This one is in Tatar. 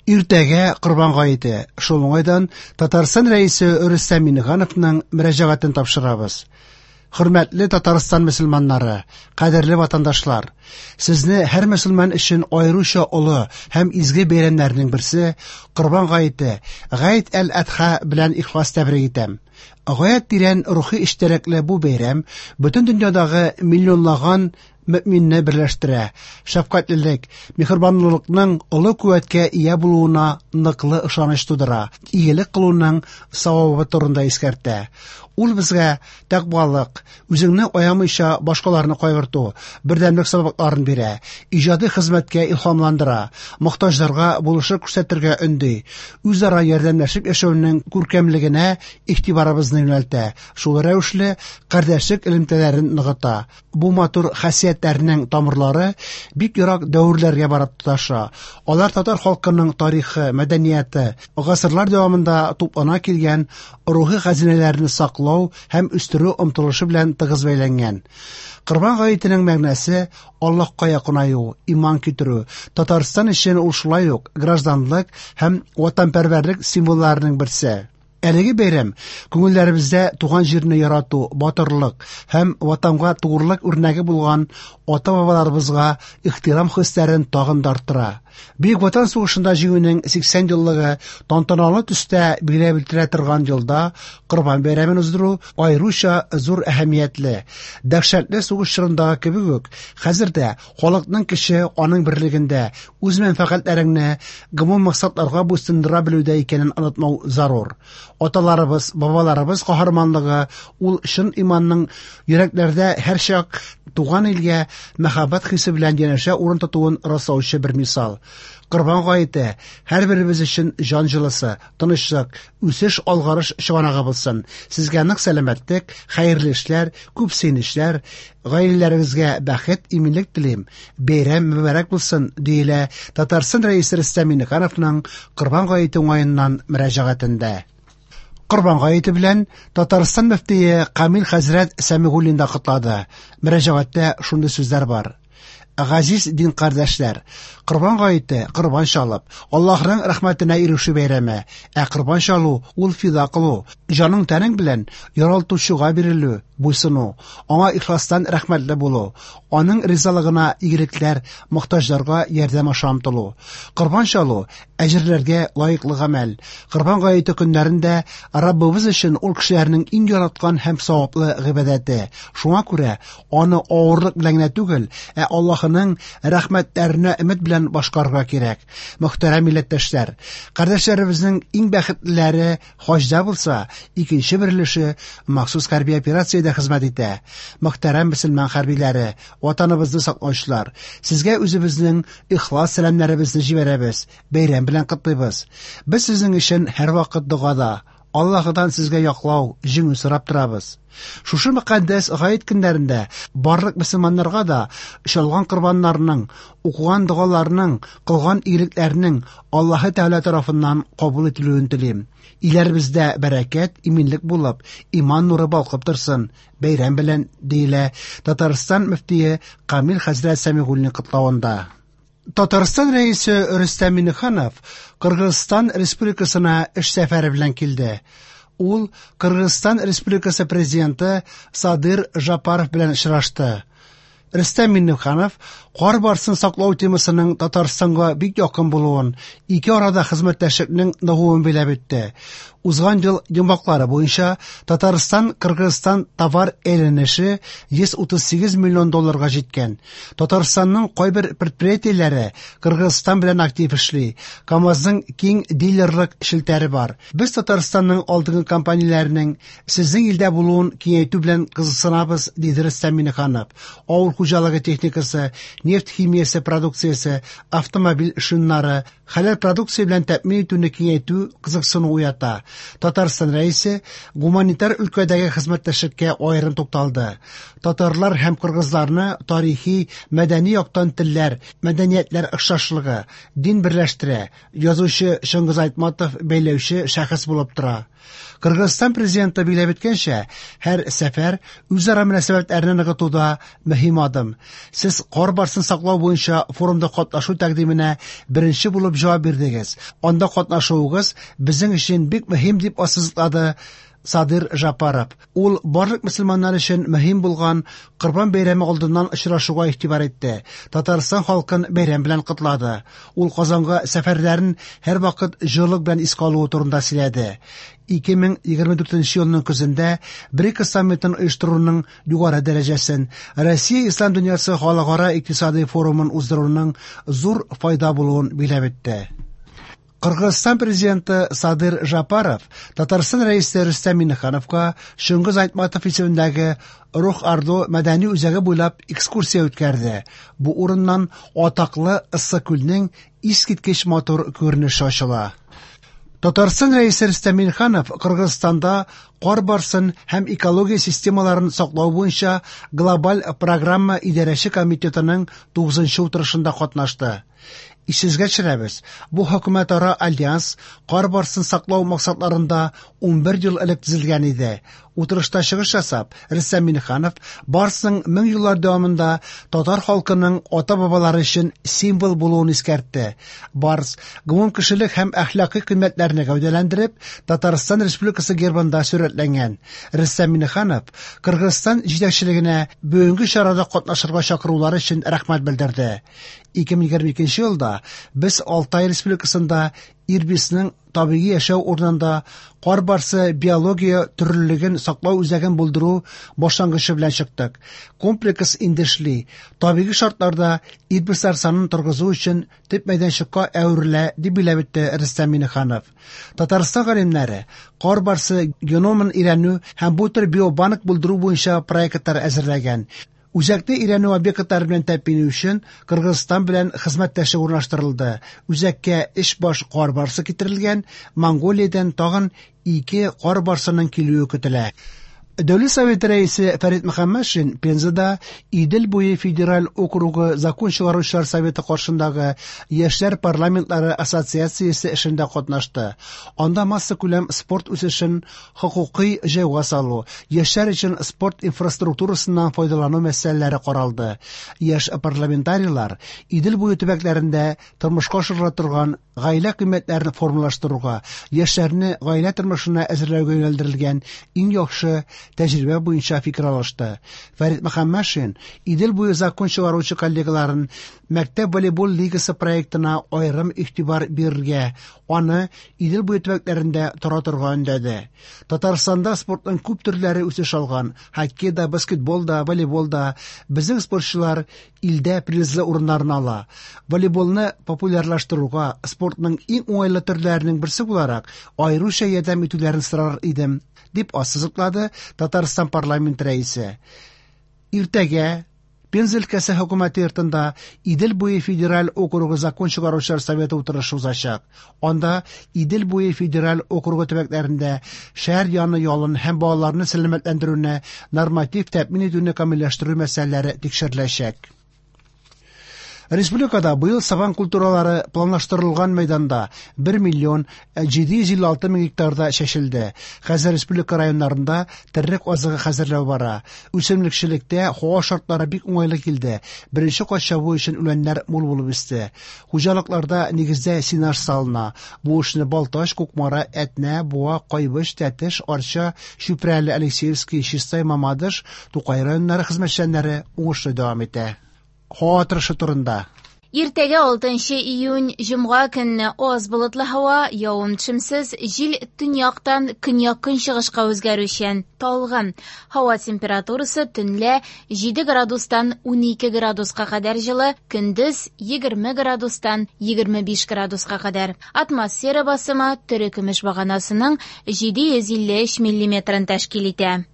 Иртәгә Корбан гаете. Шул уңайдан Татарстан рәисе Рөстәм Миңнехановның мөрәҗәгатен тапшырабыз. Хөрмәтле Татарстан мөселманнары, кадерле ватандашлар, сезне һәр мөселман өчен аеруча олы һәм изге бәйрәмнәрнең берсе Корбан гаете, Гайд әл-Адха белән ихлас тәбрик итәм. Гаять тирән рухи иштирәкле бу бәйрәм бөтен дөньядагы миллионлаган мөэминне берләштерә. Шәфкатьлелек, мехрибанлыкның олы куәткә ия булуына ныклы ышаныч тудыра. Игелек кылуның савабы турында искәртә. Ул безгә тәкъвалык, үзеңне аямыйча башкаларны кайгырту, бердәмлек сабакларын бирә, иҗади хезмәткә илһамландыра, мохтаҗларга булышып күрсәтергә өнди, үзара ярдәмләшеп яшәүнең күркәмлегенә игътибарыбызны юнәлтә. Шул рәвешле кардәшлек элемтәләрен ныгыта. Бу матур хасиятләрнең тамырлары бик ерак дәверләргә барып тоташа. Алар татар халкының тарихы, мәдәнияте, гасырлар дәвамында туплана килгән рухи хәзинәләрне саклау һәм үстерү омтылышы белән тыгыз бәйләнгән. Корбан гаетенең мәгънәсе Аллаһка якынаю, иман китерү. Татарстан өчен ул шулай ук гражданлык һәм ватанпәрвәрлек символларының берсе. Әлеге бәйрәм күңелләребездә туган җирне ярату, батырлык һәм ватанга тугрылык үрнәге булган ата-бабаларыбызга ихтирам хисләрен тагын да арттыра. Бөек Ватан сугышында җиңүнең 80 еллыгы тантаналы төстә билгеләп үтелә торган елда Корбан бәйрәмен уздыру аеруча зур әһәмиятле. Дәһшәтле сугыш чорындагы кебек үк, хәзер дә халыкның көче аның берлегендә, үз мәнфәгатьләренә, гомум максатларга буйсындыра белүдә икәнен онытмау зарур. Аталарыбыз, бабаларыбыз каһарманлыгы ул чын иманның йөрәкләрдә һәрчак туган илгә мәхәббәт хисе белән янәшә урын тотуын раслаучы бер мисал. Корбан гаете һәрберебез өчен җан җылысы, тынычлык, үсеш, алгарыш чыганагы булсын. Сезгә нык сәламәтлек, хәерле эшләр, күп сөенечләр, гаиләләрегезгә бәхет, иминлек телим. Бәйрәм мөбарәк булсын, диелә Татарстан рәисе Рөстәм Миңнехановның Корбан гаете уңаеннан мөрәҗәгатендә. Корбан гаете белән Татарстан мөфтие Камил хәзрәт Сәмигуллин да котлады. Мөрәҗәгатьтә шундый сүзләр бар. Газиз дин кардәшләр, Корбан гаете корбан чалып, Аллаһның рәхмәтенә ирешү бәйрәме. Корбан чалу ул фида кылу, җаның тәнең белән яралтучыга бирелү, буйсыну, аңа ихластан рәхмәтле булу, аның ризалыгына игелекләр, мохтаҗларга ярдәм аша омтылу. Корбан чалу әҗерләргә лаеклы гамәл. Корбан гаете көннәрендә Раббыбыз өчен ул кешеләрнең иң яраткан һәм саваплы гыйбадәте. Шуңа күрә аны авырлык белән генә түгел, Аллаһның рәхмәтләренә өмет белән башкарырга кирәк. Мөхтәрәм милләттәшләр, кардәшләребезнең иң бәхетлеләре хаҗда булса, икенче берлеше махсус хәрби операциядә хезмәт итә. Мөхтәрәм мөселман хәрбиләре, ватаныбызны саклаучылар, сезгә үзебезнең ихлас сәламнәребезне җибәрәбез. Бәйрәм белән котлыйбыз. Без сезнең өчен һәрвакыт дугада, Аллаһыдан сезгә яклау, җиңү сорап торабыз. Шушы мөхәддәс гает көннәрендә барлык мөселманнарга да чалган корбаннарның, укыган дугаларның, кылган игелекләрнең Аллаһы Тәгалә тарафыннан кабул ителүен телим. Иләребездә бәрәкәт, иминлек булып, иман нуры балкып торсын. Бәйрәм белән, диелә Татарстан мөфтие Камил хәзрәт Сәмигуллин котлавында. Татарстан рәисе Рөстәм Миңнеханов Кыргызстан Республикасына эш сәфәре белән килде. Ул Кыргызстан Республикасы президенты Садыр Жапаров белән очрашты. Рөстәм Миңнеханов кар барсын саклау темасының Татарстанга бик якын булуын, ике арада хезмәттәшлекнең ныгуын биләп үтте. Узган ел йомгаклары буенча Татарстан-Кыргызстан товар әйләнеше 138 миллион долларга җиткән. Татарстанның кайбер предприятиеләре Кыргызстан белән актив эшли. КАМАЗның киң дилерлык шелтәре бар. Без Татарстанның алдынгы компанияләренең сезнең илдә булуын киңәйтү белән кызыксынабыз, диде Рөстәм Миңнеханов. Авыл хуҗалыгы техникасы, нефть химиясе продукциясе, автомобиль шиннары, хәләл продукция белән тәэмин итүне киңәйтү кызыксыну уята. Татарстан рәисе гуманитар өлкәдәге хезмәттәшлеккә аерым тукталды. Татарлар һәм кыргызларны тарихи, мәдәни яктан телләр, мәдәниятләр охшашлыгы, дин берләштерә. Язучы Шыңгыз Айтматов бәйләүче шәхес булып тора. Кыргызстан президенты биләп иткәнчә, һәр сәфәр үзара мөнәсәбәтләрне ныгытуда мөһим адым. Сез кар барсын саклау буенча форумда катнашу тәкъдименә беренче булып җавап бирдегез. Анда катнашуыгыз безнең өчен бик мөһим дип ассызыклады Садыр Жапаров. Ул барлык мөселманнар өчен мөһим булган Корбан бәйрәме алдыннан очрашуга игътибар итте. Татарстан халкын бәйрәм белән котлады. Ул Казанга сәфәрләрен һәр вакыт җылылык белән искә алу турында сөйләде. 2024 елның көзендә БРИКС саммитын оештыруның югары дәрәҗәсен, Россия ислам дөньясы халыкара икътисади форумын уздыруның зур файда булуын биләп итте. Кыргызстан президенты Садыр Жапаров Татарстан рәисе Рөстәм Миңнехановка Шыңгыз Айтматов исемендәге Рух Ардо мәдәни үзәге буйлап экскурсия үткәрде. Бу урыннан атаклы Ыссыкүлнең искиткеч матур күренеше ачыла. Татарстан рәисе Рөстәм Миңнеханов Кыргызстанда кар барсын һәм экология системаларын саклау буенча глобаль программа идарәче комитетының 9нчы утырышында катнашты. Исезгә төшерәбез. Бу хөкүмәтара альянс кар барсын саклау максатларында 11 ел элек төзелгән иде. Утырышта чыгыш ясап, Рөстәм Миңнеханов барсның 1000 еллар дәвамында татар халкының ата-бабалары өчен символ булуын искәртте. Барс гомум кешелек һәм әхлакый кыйммәтләрне гәүдәләндереп, Татарстан Республикасы гербында сурәтләнгән. Рөстәм Миңнеханов Кыргызстан җитәкчелегенә бүгенге чарада катнашырга чакырулары өчен рәхмәт белдерде. 2022 елда без Алтай Республикасында Ирбисның табигый яшәү урынында кар барсы биология төрлелеген саклау үзәген булдыру башлангычы белән чыктык. Комплекс индешле табигый шартларда Ирбислар санын торгызу өчен төп мәйданчыкка әверелә дип биләп итте Рөстәм Миңнеханов. Татарстан галимнәре кар барсы геномын өйрәнү һәм бу төр биобанк булдыру буенча проектлар әзерләгән. Үзәкне өйрәнү объектлары белән тәэмин өчен Кыргызстан белән хезмәттәшлек урнаштырылды. Үзәккә 3 баш кар барсы китерелгән, Монголиядән тагын 2 кар барсының килүе көтелә. Дәүләт Советы рәисе Фәрит Мөхәммәтшин Пензада Идел буе федераль округы закон чыгаручылар советы каршындагы яшьләр парламентлары ассоциациясе эшендә катнашты. Анда масса күләм спорт үсешен хокукый җайга салу, яшьләр өчен спорт инфраструктурасыннан файдалану мәсьәләләре каралды. Яшь парламентарийлар Идел буе төбәкләрендә тормышка ашырыла торган гаилә кыйммәтләрен формалаштыруга, яшьләрне гаилә тормышына әзерләүгә юнәлдерелгән иң яхшы тәҗрибә буенча фикер алышты. Фәрит Мөхәммәтшин Идел буе закон чыгаручы коллегаларын мәктәп волейбол лигасы проектына аерым игътибар бирергә, аны Идел буе төбәкләрендә тора торган өндәде. Татарстанда спортның күп төрләре үсеш алган. Хоккейда, баскетболда, волейболда безнең спортчылар илдә призлы урыннарны ала. Волейболны популярлаштыруга спортның иң уңайлы төрләренең берсе буларак аеруча ярдәм итүләрен сорар идем, дип ассызыклады Татарстан парламент рәисе. Иртәгә Пенза өлкәсе хөкүмәте йортында Идел буе федераль округы закон чыгаручылар советы утырышы узачак. Анда Идел буе федераль округы төбәкләрендә шәһәр яны ялын һәм балаларны сәламәтләндерүне, норматив тәэмин итүне камилләштерү мәсьәләләре тикшереләчәк. Республикада быел сабан культуралары планлаштырылган мәйданда 1,756,000 гектарда чәчелде. Хәзер республика районнарында террек азыгы хәзерләү бара. Үсемлекчелектә һава шартлары бик уңайлы килде. Беренче кат чабу өчен үләннәр мул булып үсте. Хуҗалыкларда нигездә синаж салына. Бу эшне Балташ, Кукмара, Әтнә, Буа, Кайбыш, Тәтеш, Арча, Шүпрәле, Алексеевский, Чистай, Мамадыш, Тукай районнары хезмәтчәннәре уңышлы дәвам итә. Һава торышы турында. Иртәгә 6 июнь җомга көнне аз болытлы һава, явым-төшемсез, җил төньяктан көньяк-көнчыгышка үзгәрүчән, талгын. Һава температурасы төнлә 7 градустан 12 градуска кадәр җылы, көндез 20 градустан 25 градуска кадәр. Атмосфера басымы төрекөмеш баганасының 753 мм тәшкил итә.